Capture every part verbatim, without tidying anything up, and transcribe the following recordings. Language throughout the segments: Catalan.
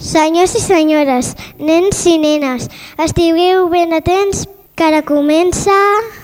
Senyors i senyores, nens i nenes, estigueu ben atents que ara comença...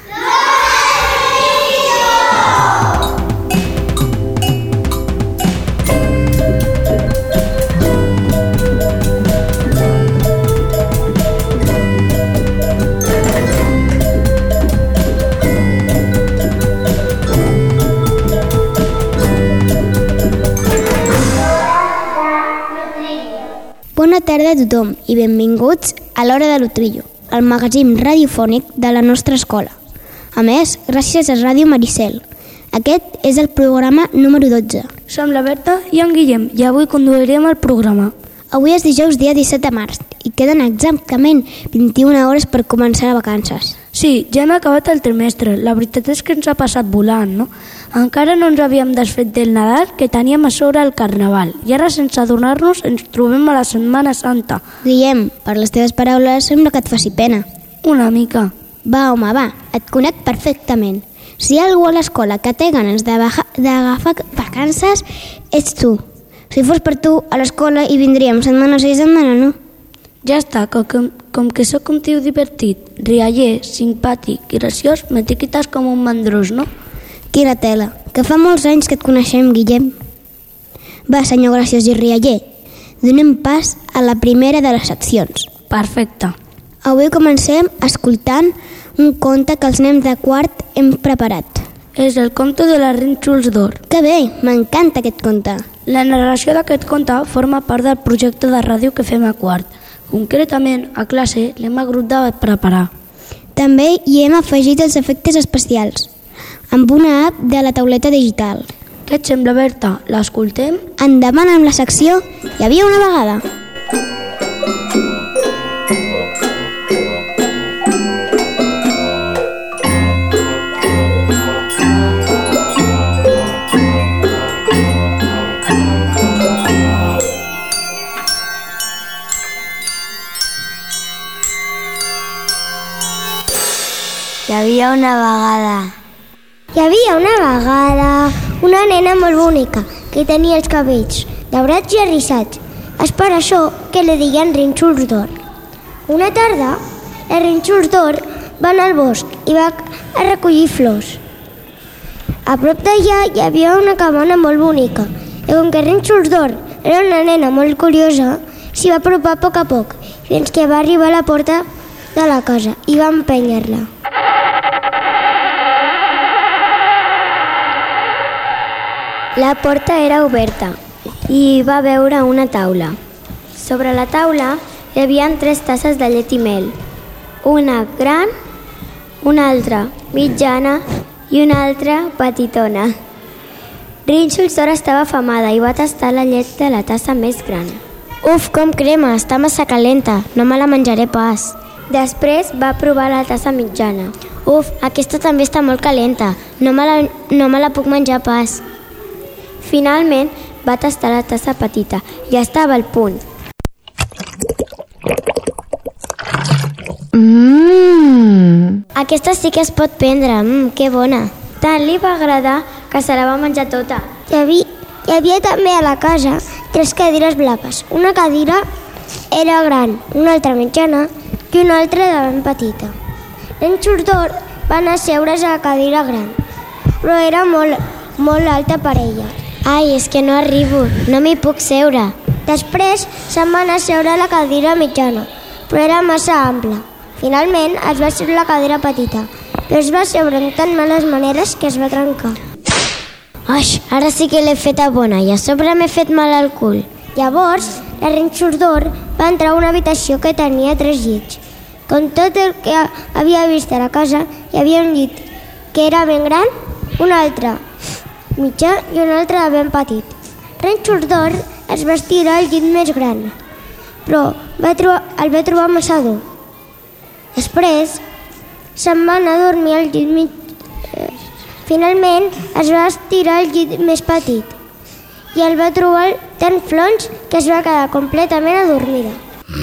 Bona tarda a tothom i benvinguts a l'Hora de l'Utrillo, el magazín radiofònic de la nostra escola. A més, gràcies a Ràdio Maricel. Aquest és el programa número dotze. Som la Berta i en Guillem i avui conduirem el programa. Avui és dijous dia disset de març i queden exactament vint-i-una hores per començar les vacances. Sí, ja hem acabat el trimestre. La veritat és que ens ha passat volant, no? Encara no ens havíem desfet del Nadal, que teníem a sobre el Carnaval. I ara, sense adonar-nos, ens trobem a la Setmana Santa. Guillem, per les teves paraules, sembla que et faci pena. Una mica. Va, home, va, et conec perfectament. Si hi ha algú a l'escola que té ganes d'agafar vacances, ets tu. Si fos per tu, a l'escola hi vindríem setmana sí, setmana no. Ja està, com que, com que sóc un tio divertit, rialler, simpàtic i graciós, m'etiquetes com un mandrós, no? Quina tela, que fa molts anys que et coneixem, Guillem. Va, senyor graciós i rialler, donem pas a la primera de les seccions. Perfecte. Avui comencem escoltant un conte que els nens de quart hem preparat. És el conte de les rínxols d'or. Que bé, m'encanta aquest conte. La narració d'aquest conte forma part del projecte de ràdio que fem a quart. Concretament, a classe l'hem hagut de preparar. També hi hem afegit els efectes especials, amb una app de la tauleta digital. Què et sembla, Berta? L'escoltem? Endavant amb la secció Hi havia una vegada. Hi havia una vegada. Hi havia una vegada una nena molt bonica que tenia els cabells daurats i arrissats. És per això que li deien rínxols d'or. Una tarda, els rínxols d'or van al bosc i va a recollir flors. A prop d'allà hi havia una cabana molt bonica i com que rínxols d'or era una nena molt curiosa, s'hi va apropar a poc a poc fins que va arribar a la porta de la casa i va empènyer-la. La porta era oberta i va veure una taula. Sobre la taula hi havia tres tasses de llet i mel, una gran, una altra mitjana i una altra petitona. Rínxols d'or estava afamada i va tastar la llet de la tassa més gran. Uf, com crema, està massa calenta, no me la menjaré pas. Després va provar la tassa mitjana. Uf, aquesta també està molt calenta, no me la, no me la puc menjar pas. Finalment va tastar la tassa petita i estava al punt. Mmm, aquesta sí que es pot prendre, mmm, que bona. Tant li va agradar que se la va menjar tota. Hi havia, hi havia també a la casa tres cadires blaves. Una cadira era gran, una altra mitjana i una altra de ben petita. Rínxols d'or van asseure's a la cadira gran, però era molt, molt alta per ella. Ai, és que no arribo, no m'hi puc seure. Després se'n van asseure a la cadira mitjana, però era massa ampla. Finalment es va asseure la cadira petita, però es va asseure amb tan males maneres que es va trencar. Oix, ara sí que l'he feta bona i a sobre m'he fet mal al cul. Llavors, la rínxols d'or va entrar a una habitació que tenia tres llits. Com tot el que havia vist a la casa, hi havia un llit que era ben gran, un altre mitjà i un altre de ben petit. Rínxols d'or es va estirar al llit més gran, però va trobar, el va trobar massa dur. Després se'n va anar a dormir al llit mig... Finalment es va estirar al llit més petit i el va trobar tan flons que es va quedar completament adormida.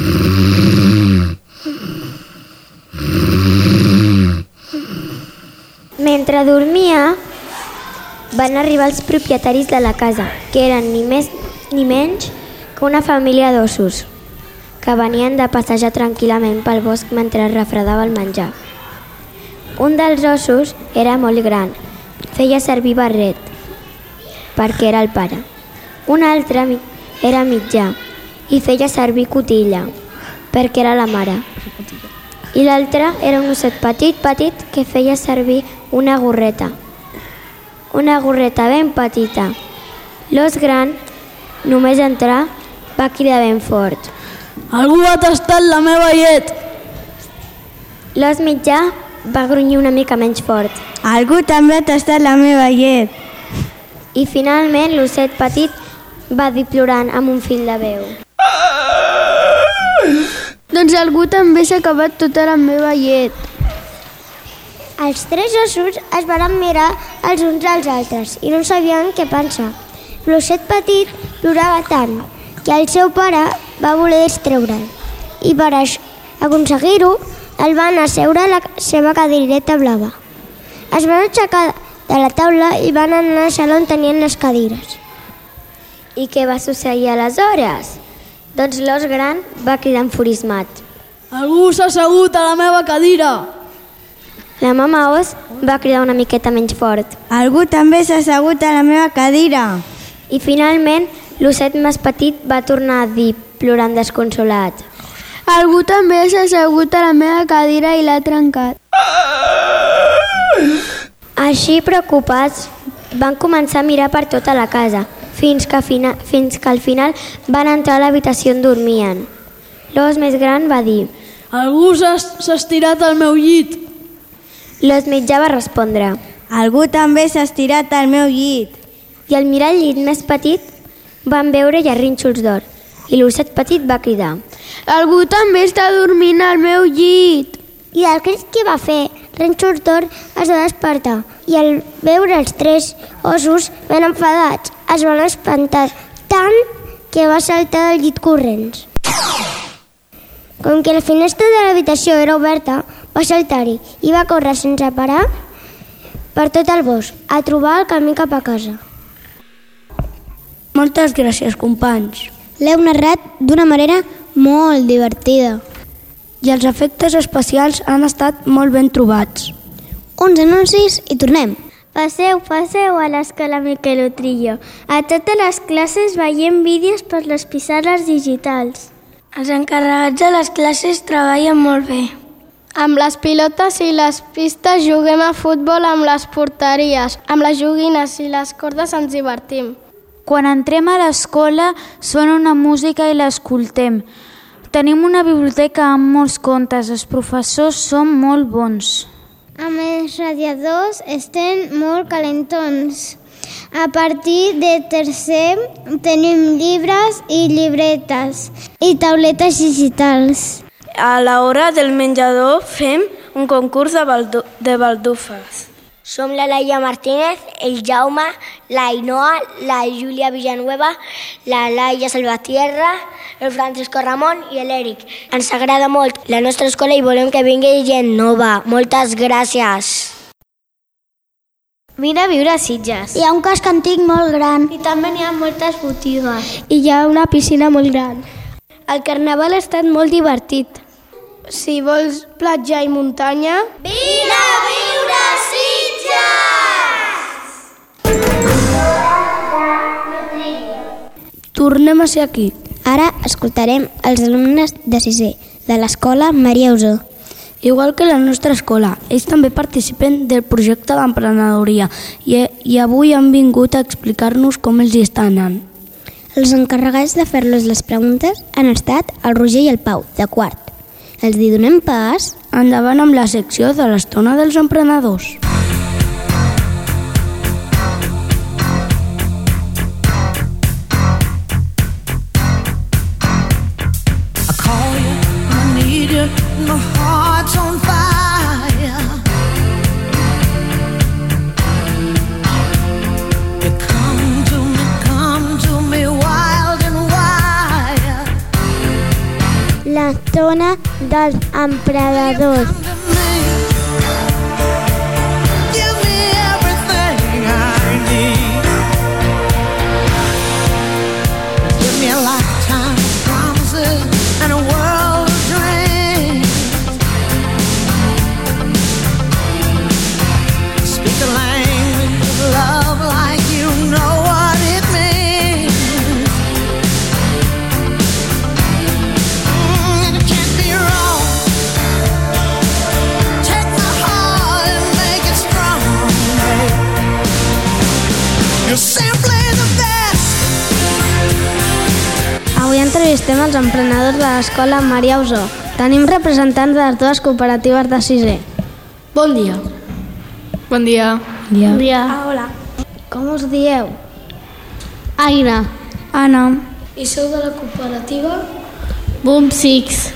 Mentre dormia, van arribar els propietaris de la casa, que eren ni més ni menys que una família d'ossos que venien de passejar tranquil·lament pel bosc mentre refredava el menjar. Un dels ossos era molt gran, feia servir barret, perquè era el pare. Un altre era mitjà i feia servir cotilla, perquè era la mare. I l'altre era un osset petit, petit, que feia servir una gorreta. Una gorreta ben petita. L'os gran, només entrar, va cridar ben fort: Algú ha tastat la meva llet! L'os mitjà va grunyir una mica menys fort. Algú també ha tastat la meva llet! I finalment l'osset petit va dir plorant amb un fil de veu: Doncs algú també s'ha acabat tota la meva llet. Els tres ossos es van mirar els uns als altres i no sabien què pensar. L'osset petit plorava tant que el seu pare va voler distreure'l i per aconseguir-ho el van asseure a la seva cadireta blava. Es van aixecar de la taula i van anar al saló on tenien les cadires. I què va succeir aleshores? Doncs l'os gran va cridar enfurismat: Algú s'ha assegut a la meva cadira! La mama os va cridar una miqueta menys fort. Algú també s'ha assegut a la meva cadira! I finalment l'osset més petit va tornar a dir, plorant desconsolat: Algú també s'ha assegut a la meva cadira i l'ha trencat. Així, preocupats, van començar a mirar per tota la casa, fins que, fina, fins que al final van entrar a l'habitació on dormien. L'os més gran va dir: Algú s'ha estirat al meu llit! L'os mitjà va respondre: Algú també s'ha estirat al meu llit! I al mirar el llit més petit van veure llarrínxols d'or i l'osset petit va cridar: Algú també està dormint al meu llit! I el crit que va fer Rínxols d'or es va despertar i al veure els tres ossos ben enfadats es van espantar tant que va saltar del llit corrents. Com que la finestra de l'habitació era oberta, va saltar-hi i va córrer sense parar per tot el bosc a trobar el camí cap a casa. Moltes gràcies, companys. L'heu narrat d'una manera molt divertida. I els efectes especials han estat molt ben trobats. Uns anuncis i tornem. Passeu, passeu a l'escola Miquel Utrillo. A totes les classes veiem vídeos per les pissarres digitals. Els encarregats de les classes treballen molt bé. Amb les pilotes i les pistes juguem a futbol amb les porteries. Amb les joguines i les cordes ens divertim. Quan entrem a l'escola sona una música i l'escoltem. Tenim una biblioteca amb molts contes. Els professors són molt bons. Amb els radiadors estem molt calentons. A partir de tercer tenim llibres i llibretes i tauletes digitals. A l'hora del menjador fem un concurs de, baldu de baldufes. Som la Laia Martínez, el Jaume, la Ainhoa, la Júlia Villanueva, la Laia Salvatierra, el Francisco Ramon i l'Eric. Ens agrada molt la nostra escola i volem que vingui gent nova. Moltes gràcies. Vine a viure a Sitges. Hi ha un casc antic molt gran. I també n'hi ha moltes botigues. I hi ha una piscina molt gran. El carnaval ha estat molt divertit. Si vols platja i muntanya... Vine a viure a Sitges! Tornem a ser aquí. Ara escoltarem els alumnes de sisè de l'escola Maria Usó. Igual que la nostra escola, ells també participen del projecte d'emprenedoria i, i avui han vingut a explicar-nos com els hi està anant. Els encarregats de fer-los les preguntes han estat el Roger i el Pau, de quart. Els hi donem pas? Endavant amb la secció de l'estona dels emprenedors. L'estona dels emprenedors. Give me a lifetime. Entrevistem els emprenedors de l'escola Maria Usó. Tenim representants de les dues cooperatives de sisè. Bon dia. Bon dia. Bon dia. Ah, hola. Com us dieu? Aina. Anna. I sou de la cooperativa? Boom Six.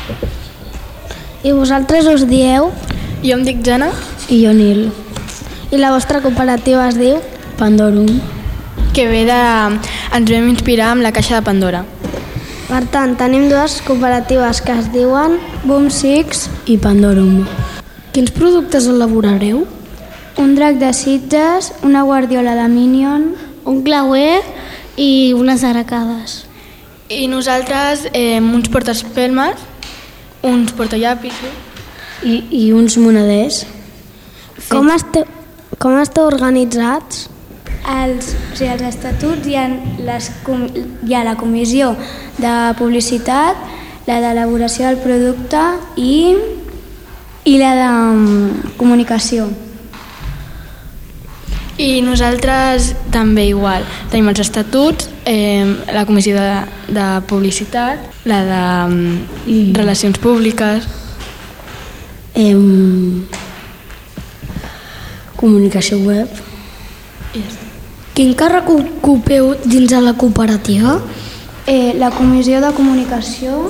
I vosaltres us dieu? Jo em dic Jana. I jo Nil. I la vostra cooperativa es diu? Pandorum. Que ve de... Ens vam inspirar amb la caixa de Pandora. Per tant, tenim dues cooperatives que es diuen Boom Six i Pandorum. Quins productes elaborareu? Un drac de Sitges, una guardiola de Minion, un clauer i unes arracades. I nosaltres eh, uns portaespelmes, uns portallapisos i, i uns moneders. Com esteu, com esteu organitzats? Els, o sigui, els estatuts hi ha, les, hi ha la comissió de publicitat, la d'elaboració del producte i, i la de um, comunicació. I nosaltres també igual. Tenim els estatuts, eh, la comissió de, de publicitat, la de um, relacions públiques, eh, comunicació web. Yes. Quin càrrec ocupeu dins de la cooperativa? Eh, la comissió de comunicació.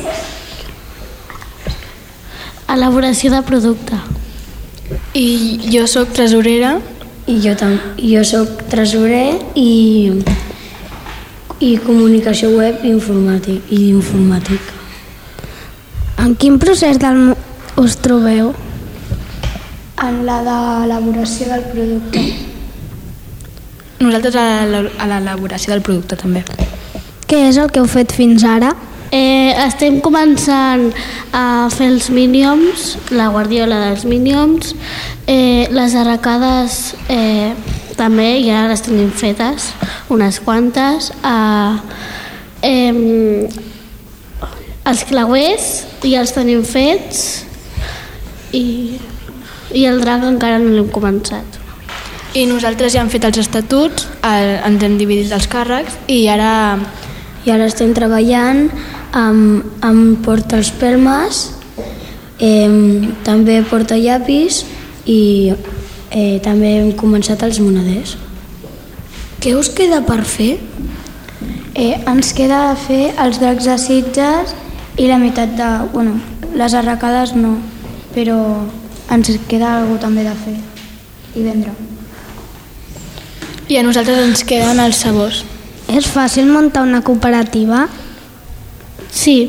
Elaboració de producte. I jo sóc tresorera. I jo també. Jo sóc tresorer i, i comunicació web i informàtic. I informàtic. En quin procés del, us trobeu? En la d'elaboració del producte. Nosaltres a l'elaboració del producte també. Què és el que heu fet fins ara? Eh, estem començant a fer els Minions, la guardiola dels Minions, eh, les arracades eh, també, ja les tenim fetes, unes quantes, eh, eh, els clauers ja els tenim fets i, i el drac encara no l'hem començat. I nosaltres ja hem fet els estatuts, el, ens hem dividit els càrrecs i ara... I ara estem treballant amb, amb portaespelmes, eh, també portallapis i eh, també hem començat els moneders. Què us queda per fer? Eh, ens queda fer els dracs de Sitges i la meitat de... Bueno, les arracades no, però ens queda alguna també de fer i vendre. I a nosaltres ens queden els sabors. És fàcil muntar una cooperativa? Sí.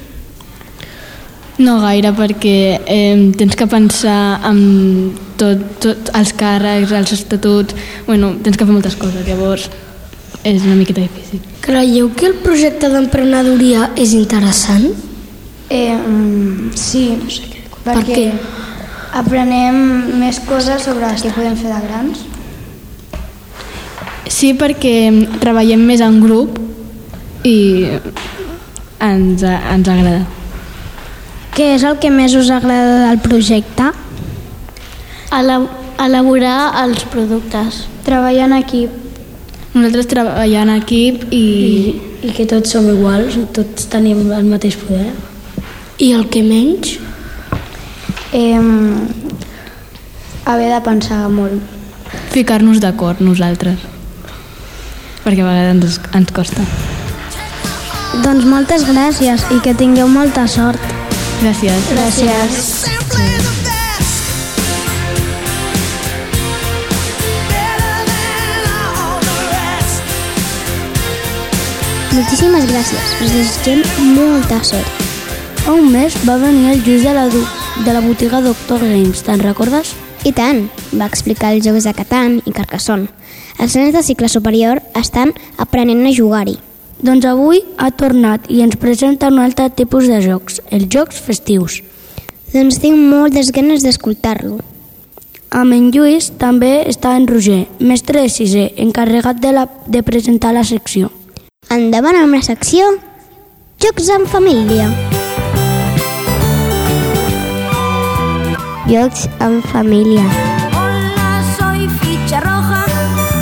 No gaire, perquè eh, tens que pensar en tot, tot els càrrecs, els estatuts... Bueno, tens que fer moltes coses, llavors és una miqueta difícil. Creieu que el projecte d'emprenedoria és interessant? Eh, mm, sí, per perquè aprenem més coses sobre el que podem fer de grans. Sí, perquè treballem més en grup i ens, ens agrada. Què és el que més us agrada del projecte? Elaborar els productes. Treballar en equip. Nosaltres treballar en equip i... I, i que tots som iguals, tots tenim el mateix poder. I el que menys? Eh, haver de pensar molt. Ficar-nos d'acord nosaltres, perquè a vegades ens, ens costa. Doncs moltes gràcies i que tingueu molta sort. Gràcies. Gràcies. Moltíssimes gràcies, us desitgem molta sort. Fa un mes va venir el Lluís de la, de la botiga Doctor Games, te'n recordes? I tant, va explicar els jocs de Catan i Carcassonne. Els nens de cicle superior estan aprenent a jugar-hi. Doncs avui ha tornat i ens presenta un altre tipus de jocs, els jocs festius. Doncs tinc moltes ganes d'escoltar-lo. Amb en Lluís també està en Roger, mestre de sisè, encarregat de, la, de presentar la secció. Endavant amb la secció Jocs en família. Jocs en família. Hola, soy ficha roja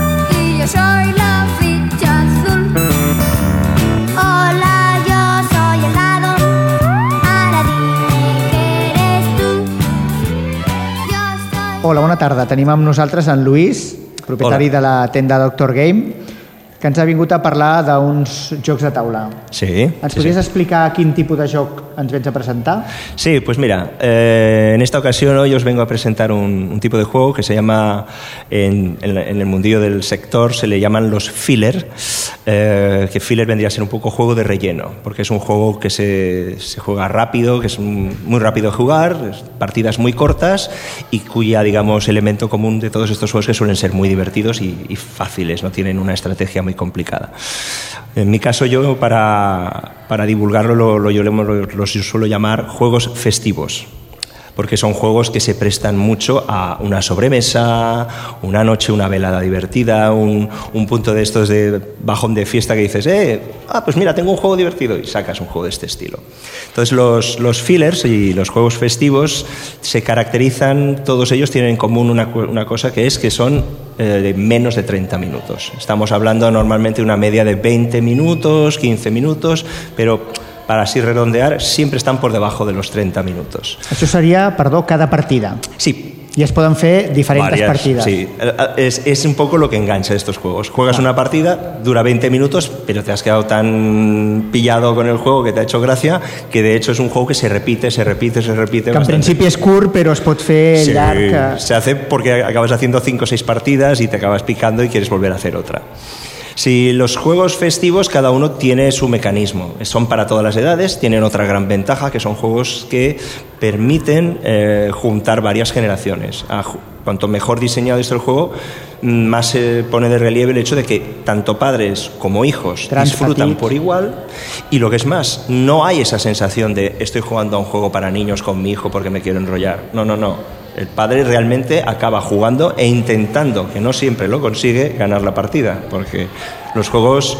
y yo soy la ficha azul. Hola, yo soy Hola, bona tarda. Tenim amb nosaltres en Lluís, propietari Hola. de la tenda Doctor Game, que ens ha vingut a parlar d'uns jocs de taula. Sí. ¿Ens sí, podries sí. explicar quin tipus de joc ens vens a presentar? Sí, pues mira, eh, en esta ocasión hoy os vengo a presentar un, un tipo de juego que se llama, en, en, en el mundillo del sector, se le llaman los filler, eh, que filler vendría a ser un poco juego de relleno, porque es un juego que se, se juega rápido, que es un, muy rápido de jugar, partidas muy cortas y cuya, digamos, elemento común de todos estos juegos que suelen ser muy divertidos y, y fáciles, no tienen una estrategia muy complicada. En mi caso, yo para, para divulgarlo lo, lo, yo lo, lo suelo llamar juegos festivos, porque son juegos que se prestan mucho a una sobremesa, una noche, una velada divertida, un, un punto de estos de bajón de fiesta que dices, eh, ah, pues mira, tengo un juego divertido y sacas un juego de este estilo. Entonces los, los fillers y los juegos festivos se caracterizan, todos ellos tienen en común una, una cosa que es que son eh, de menos de treinta minutos. Estamos hablando normalmente de una media de veinte minutos, quince minutos, pero para así redondear, siempre están por debajo de los treinta minutos. Això seria, perdó, cada partida. Sí. Y es poden fer diferentes Varias, partidas. Sí, es, es un poco lo que engancha estos juegos. Juegas ah. una partida, dura veinte minutos, pero te has quedado tan pillado con el juego que te ha hecho gracia, que de hecho es un juego que se repite, se repite, se repite. Que bastante. en principi és curt, però es pot fer sí, llarg. Se hace porque acabas haciendo cinco o seis partidas y te acabas picando y quieres volver a hacer otra. Si los juegos festivos, cada uno tiene su mecanismo, son para todas las edades, tienen otra gran ventaja, que son juegos que permiten eh, juntar varias generaciones. A, cuanto mejor diseñado está el juego, más se pone de relieve el hecho de que tanto padres como hijos disfrutan por igual, y lo que es más, no hay esa sensación de estoy jugando a un juego para niños con mi hijo porque me quiero enrollar. No, no, no. El padre realmente acaba jugando e intentando, que no siempre lo consigue, ganar la partida, porque los juegos,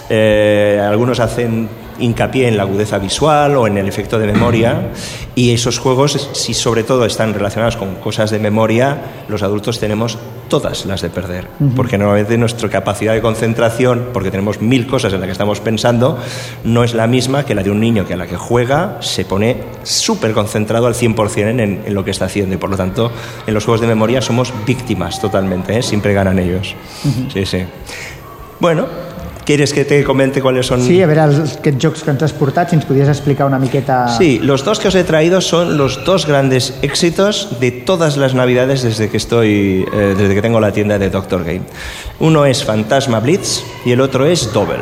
eh, algunos hacen hincapié en la agudeza visual o en el efecto de memoria, y esos juegos, si sobre todo están relacionados con cosas de memoria, los adultos tenemos todas las de perder, uh-huh. porque normalmente nuestra capacidad de concentración, porque tenemos mil cosas en las que estamos pensando, no es la misma que la de un niño que a la que juega se pone súper concentrado al cien por ciento en, en lo que está haciendo, y por lo tanto en los juegos de memoria somos víctimas totalmente, ¿eh? Siempre ganan ellos. Uh-huh. Sí, sí. Bueno, ¿quieres que te comente cuáles son? Sí, a veure, els, aquests jocs que ens has portat, si ens podies explicar una miqueta. Sí, los dos que os he traído son los dos grandes éxitos de todas las navidades desde que estoy, eh, desde que tengo la tienda de Doctor Game. Uno es Fantasma Blitz y el otro es Double.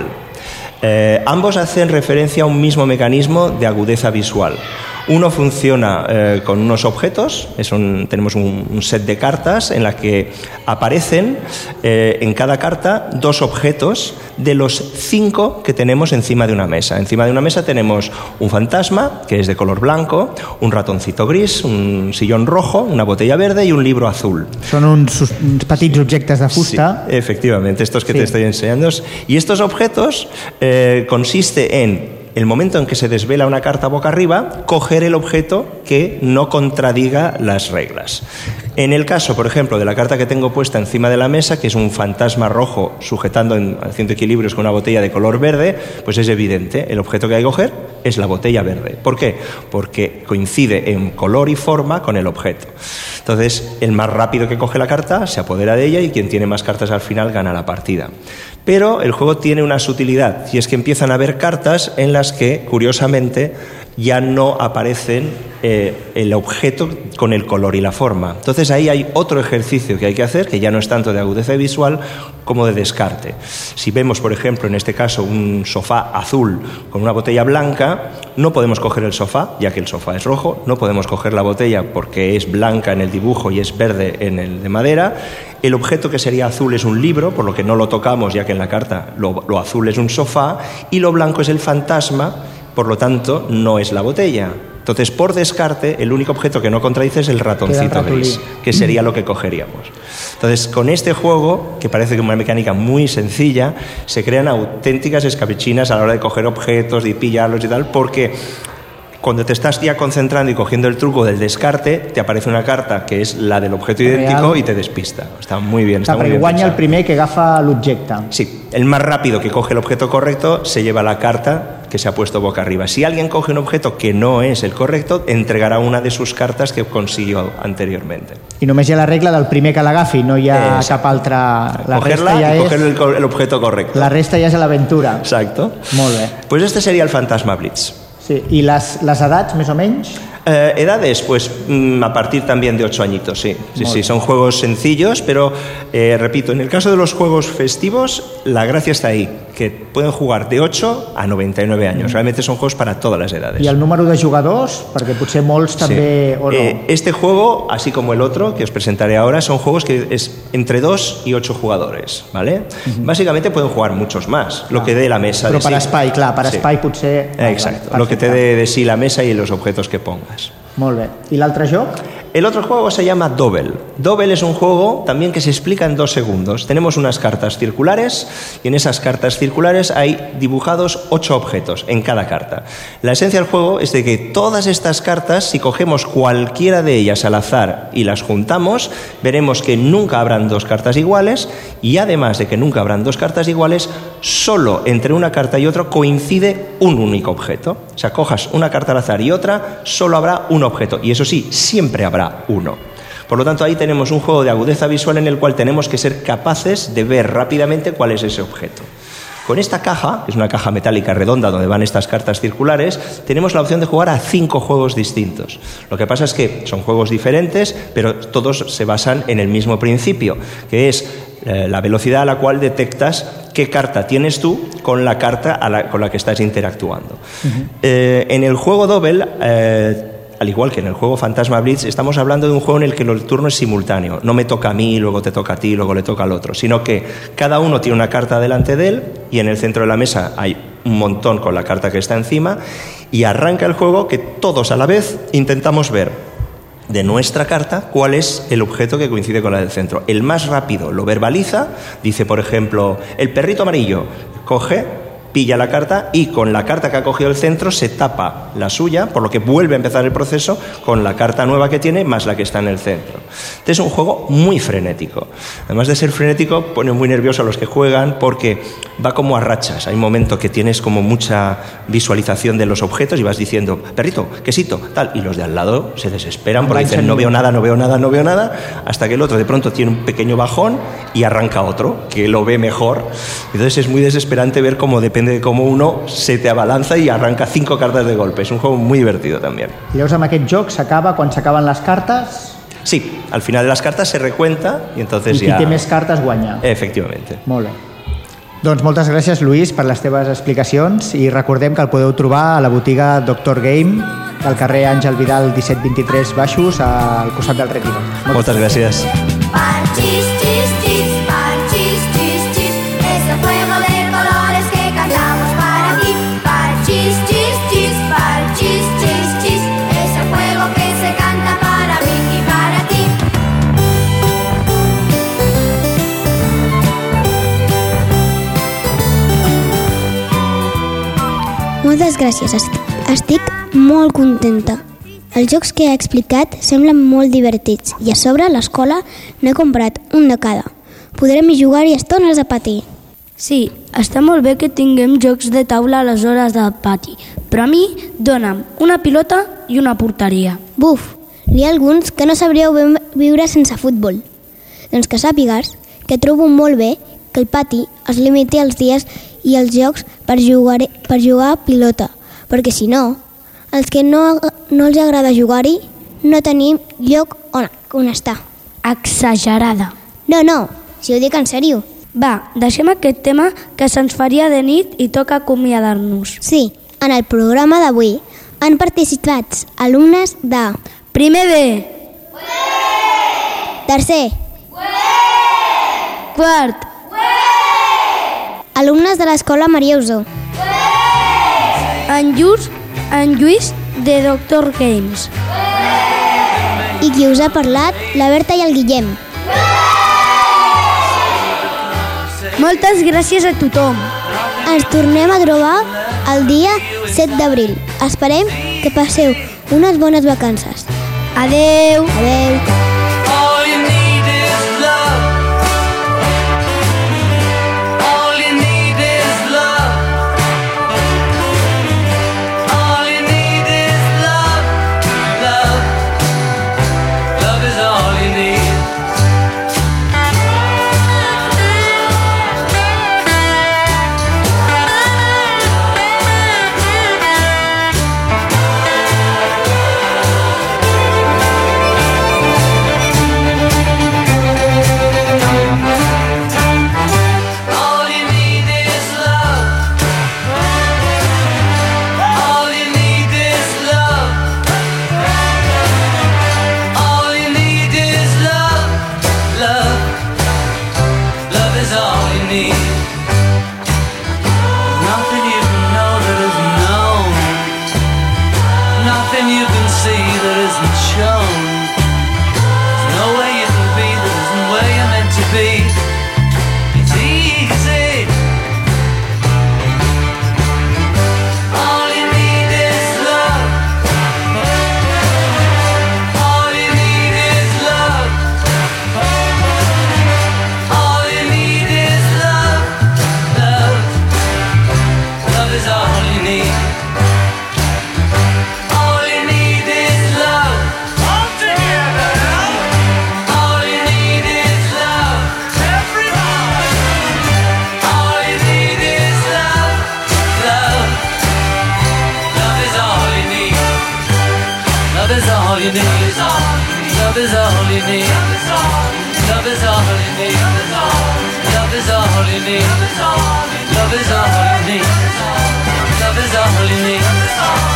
Eh, ambos hacen referencia a un mismo mecanismo de agudeza visual. Uno funciona eh, con unos objetos, es un, tenemos un, un set de cartas en la que aparecen eh, en cada carta dos objetos de los cinco que tenemos encima de una mesa. Encima de una mesa tenemos un fantasma, que es de color blanco, un ratoncito gris, un sillón rojo, una botella verde y un libro azul. Son uns, uns petits objectes de fusta. Sí, efectivamente, estos que sí. te estoy enseñando. Y estos objetos eh, consiste en el momento en que se desvela una carta boca arriba, coger el objeto que no contradiga las reglas. En el caso, por ejemplo, de la carta que tengo puesta encima de la mesa, que es un fantasma rojo sujetando en, haciendo equilibrios con una botella de color verde, pues es evidente, el objeto que hay que coger es la botella verde. ¿Por qué? Porque coincide en color y forma con el objeto. Entonces, el más rápido que coge la carta se apodera de ella y quien tiene más cartas al final gana la partida. Pero el juego tiene una sutilidad, y es que empiezan a haber cartas en las que, curiosamente, ya no aparecen eh, el objeto con el color y la forma. Entonces ahí hay otro ejercicio que hay que hacer, que ya no es tanto de agudeza visual como de descarte. Si vemos, por ejemplo, en este caso, un sofá azul con una botella blanca, no podemos coger el sofá, ya que el sofá es rojo, no podemos coger la botella porque es blanca en el dibujo y es verde en el de madera. El objeto que sería azul es un libro, por lo que no lo tocamos, ya que en la carta lo, lo azul es un sofá, y lo blanco es el fantasma, por lo tanto no es la botella. Entonces, por descarte, el único objeto que no contradice es el ratoncito gris, que sería lo que cogeríamos. Entonces, con este juego, que parece que es una mecánica muy sencilla, se crean auténticas escabechinas a la hora de coger objetos, de pillarlos y tal, porque cuando te estás ya concentrando y cogiendo el truco del descarte, te aparece una carta que es la del objeto idèntico i te despista. Està muy bien. Està muy bien guanya pensado. el primer que agafa l'objecte. Sí, el más rápido que coge el objeto correcto se lleva la carta que se ha puesto boca arriba. Si alguien coge un objeto que no es el correcto, entregará una de sus cartas que consiguió anteriormente. I només hi ha la regla del primer que l'agafi, no hi ha es, cap altra... La cogerla resta ja y és... coger el, el objeto correcto. La resta ja és a l'aventura. Exacto. Molt bé. Pues este sería el Fantasma Blitz. Sí, i les, les edats, més o menys? Eh, edades, pues mm, a partir también de ocho añitos, sí. Sí, sí, son juegos sencillos, pero eh, repito, en el caso de los juegos festivos, la gracia está ahí, que pueden jugar de ocho a noventa y nueve años. Realmente son juegos para todas las edades. I el número de jugadors? Perquè potser molts també... Sí. O no. eh, este juego, así como el otro que os presentaré ahora, son juegos que es entre dos y ocho jugadores, ¿vale? Uh-huh. Básicamente pueden jugar muchos más, lo que dé la mesa. Però de per sí. espai, clar, per sí. espai potser... Eh, exacto, vale, lo que te dé de sí la mesa y los objetos que pongas. Molt bé. I l'altre joc? El otro juego se llama Double. Double es un juego también que se explica en dos segundos. Tenemos unas cartas circulares y en esas cartas circulares hay dibujados ocho objetos en cada carta. La esencia del juego es de que todas estas cartas, si cogemos cualquiera de ellas al azar y las juntamos, veremos que nunca habrán dos cartas iguales y además de que nunca habrán dos cartas iguales, solo entre una carta y otra coincide un único objeto. O sea, cojas una carta al azar y otra, solo habrá un objeto. Y eso sí, siempre habrá uno. Por lo tanto, ahí tenemos un juego de agudeza visual en el cual tenemos que ser capaces de ver rápidamente cuál es ese objeto. Con esta caja, que es una caja metálica redonda donde van estas cartas circulares, tenemos la opción de jugar a cinco juegos distintos. Lo que pasa es que son juegos diferentes, pero todos se basan en el mismo principio, que es eh, la velocidad a la cual detectas qué carta tienes tú con la carta a la, con la que estás interactuando. Uh-huh. Eh, en el juego Double... Eh, al igual que en el juego Fantasma Blitz, estamos hablando de un juego en el que el turno es simultáneo. No me toca a mí, luego te toca a ti, luego le toca al otro. Sino que cada uno tiene una carta delante de él y en el centro de la mesa hay un montón con la carta que está encima y arranca el juego que todos a la vez intentamos ver de nuestra carta cuál es el objeto que coincide con la del centro. El más rápido lo verbaliza, dice, por ejemplo, el perrito amarillo, coge... pilla la carta y con la carta que ha cogido el centro se tapa la suya, por lo que vuelve a empezar el proceso con la carta nueva que tiene más la que está en el centro. Este es un juego muy frenético. Además de ser frenético, pone muy nervioso a los que juegan porque va como a rachas. Hay un momento que tienes como mucha visualización de los objetos y vas diciendo, perrito, quesito, tal, y los de al lado se desesperan porque dicen, no veo nada, no veo nada, no veo nada, hasta que el otro de pronto tiene un pequeño bajón y arranca otro que lo ve mejor. Entonces es muy desesperante ver cómo depende de cómo uno se te abalanza y arranca cinco cartas de golpe. Es un juego muy divertido también. I llavors amb aquest joc s'acaba quan s'acaben les cartes? Sí, al final de las cartas se recuenta y entonces I qui ya... té més cartes guanya. Efectivamente. Molt bé. Doncs moltes gràcies, Lluís, per les teves explicacions i recordem que el podeu trobar a la botiga Doctor Game del carrer Àngel Vidal disset vint-i-tres Baixos al costat del Retiro. Moltes gràcies. Parchís, chis, chis, parchís, chis, chis, ese juego de colores que cantamos para ti. Parchís, chis, chis, parchís, chis, chis, ese juego que se canta para mí y para ti. Moltes gràcies, estic molt contenta. Els jocs que he explicat semblen molt divertits i a sobre a l'escola n'he comprat un de cada. Podrem hi jugar i estones de pati. Sí, està molt bé que tinguem jocs de taula a les hores de pati, però a mi dona'm una pilota i una porteria. Buf, n'hi ha alguns que no sabríeu viure sense futbol. Doncs que sàpigues que trobo molt bé que el pati es limiti als dies i els jocs per jugar, per jugar a pilota, perquè si no, els que no, no els agrada jugar-hi no tenim lloc on, on estar. Exagerada. No, no, si ho dic en sèrio. Va, deixem aquest tema que se'ns faria de nit i toca acomiadar-nos. Sí, en el programa d'avui han participat alumnes de... Primer B. Ué! Tercer. Ué! Quart. Ué! Alumnes de l'escola Maria Usó. Ué! En Lluís, en Lluís de Doctor Games. Ué! I qui us ha parlat, la Berta i el Guillem. Moltes gràcies a tothom. Ens tornem a trobar el dia set d'abril. Esperem que passeu unes bones vacances. Adeu. Adeu. all you need. Love is all you need. Love is all you need. Love is all you need. Love is all you need. Love is all you need.